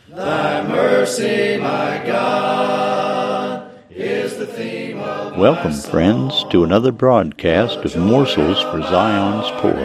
Thy mercy, my God, is the theme of Welcome, friends, to another broadcast of Morsels for Zion's Poor.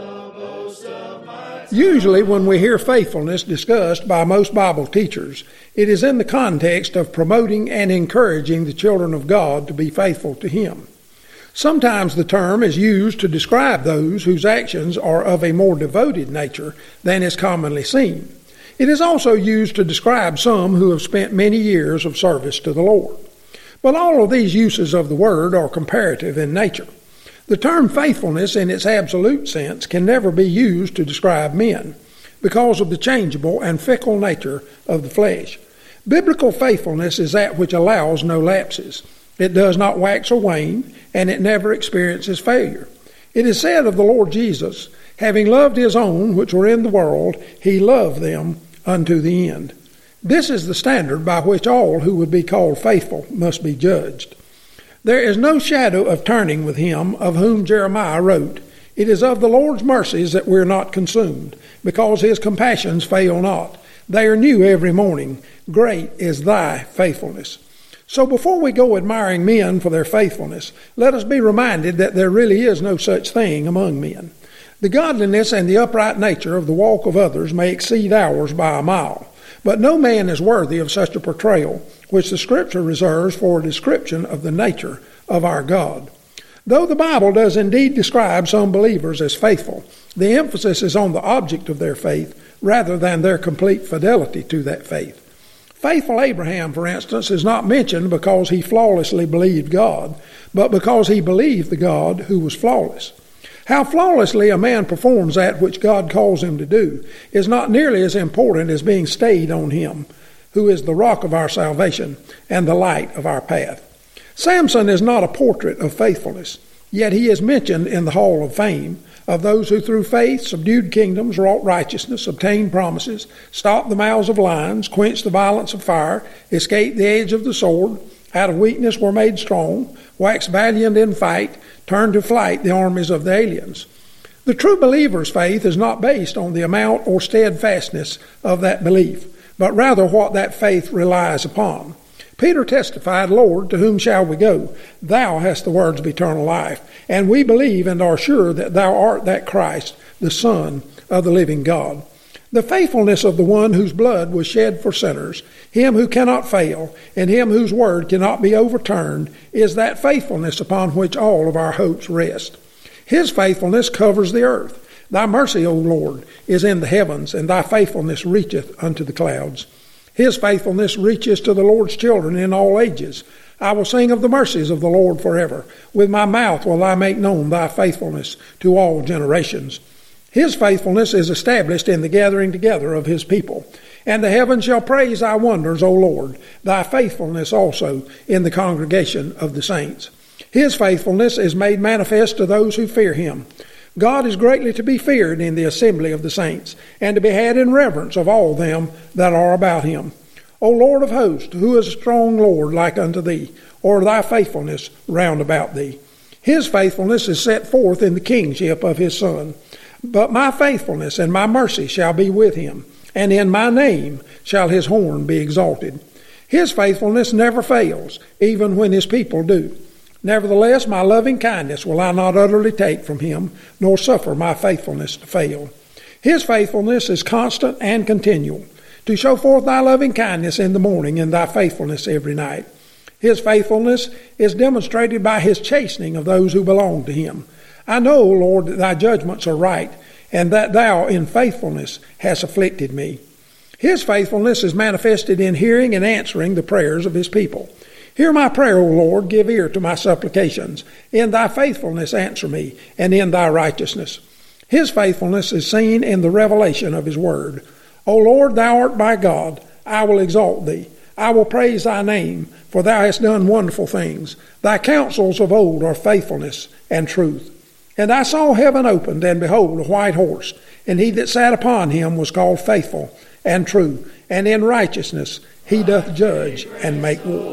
Usually when we hear faithfulness discussed by most Bible teachers, it is in the context of promoting and encouraging the children of God to be faithful to Him. Sometimes the term is used to describe those whose actions are of a more devoted nature than is commonly seen. It is also used to describe some who have spent many years of service to the Lord. But all of these uses of the word are comparative in nature. The term faithfulness in its absolute sense can never be used to describe men because of the changeable and fickle nature of the flesh. Biblical faithfulness is that which allows no lapses. It does not wax or wane, and it never experiences failure. It is said of the Lord Jesus, having loved His own which were in the world, He loved them unto the end. This is the standard by which all who would be called faithful must be judged. There is no shadow of turning with Him of whom Jeremiah wrote, "It is of the Lord's mercies that we are not consumed, because His compassions fail not. They are new every morning. Great is thy faithfulness." So before we go admiring men for their faithfulness, let us be reminded that there really is no such thing among men. The godliness and the upright nature of the walk of others may exceed ours by a mile, but no man is worthy of such a portrayal, which the Scripture reserves for a description of the nature of our God. Though the Bible does indeed describe some believers as faithful, the emphasis is on the object of their faith rather than their complete fidelity to that faith. Faithful Abraham, for instance, is not mentioned because he flawlessly believed God, but because he believed the God who was flawless. How flawlessly a man performs that which God calls him to do is not nearly as important as being stayed on Him, who is the rock of our salvation and the light of our path. Samson is not a portrait of faithfulness, yet he is mentioned in the Hall of Fame of those who through faith subdued kingdoms, wrought righteousness, obtained promises, stopped the mouths of lions, quenched the violence of fire, escaped the edge of the sword, out of weakness were made strong, waxed valiant in fight, turned to flight the armies of the aliens. The true believer's faith is not based on the amount or steadfastness of that belief, but rather what that faith relies upon. Peter testified, "Lord, to whom shall we go? Thou hast the words of eternal life, and we believe and are sure that Thou art that Christ, the Son of the living God." The faithfulness of the one whose blood was shed for sinners, Him who cannot fail, and Him whose word cannot be overturned, is that faithfulness upon which all of our hopes rest. His faithfulness covers the earth. Thy mercy, O Lord, is in the heavens, and Thy faithfulness reacheth unto the clouds. His faithfulness reaches to the Lord's children in all ages. I will sing of the mercies of the Lord forever. With my mouth will I make known Thy faithfulness to all generations. His faithfulness is established in the gathering together of His people. And the heavens shall praise Thy wonders, O Lord, Thy faithfulness also in the congregation of the saints. His faithfulness is made manifest to those who fear Him. God is greatly to be feared in the assembly of the saints, and to be had in reverence of all them that are about Him. O Lord of hosts, who is a strong Lord like unto Thee, or Thy faithfulness round about Thee? His faithfulness is set forth in the kingship of His Son. But my faithfulness and my mercy shall be with Him, and in my name shall His horn be exalted. His faithfulness never fails, even when His people do. Nevertheless, my loving kindness will I not utterly take from Him, nor suffer my faithfulness to fail. His faithfulness is constant and continual, to show forth Thy loving kindness in the morning and Thy faithfulness every night. His faithfulness is demonstrated by His chastening of those who belong to Him. I know, Lord, that Thy judgments are right, and that Thou in faithfulness hast afflicted me. His faithfulness is manifested in hearing and answering the prayers of His people. Hear my prayer, O Lord, give ear to my supplications. In Thy faithfulness answer me, and in Thy righteousness. His faithfulness is seen in the revelation of His word. O Lord, Thou art my God. I will exalt Thee. I will praise Thy name, for Thou hast done wonderful things. Thy counsels of old are faithfulness and truth. And I saw heaven opened, and behold, a white horse, and he that sat upon him was called Faithful and True, and in righteousness he doth judge and make war.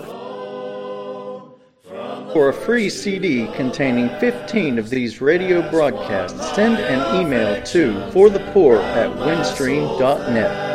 For a free CD containing 15 of these radio broadcasts, send an email to forthepoor@windstream.net.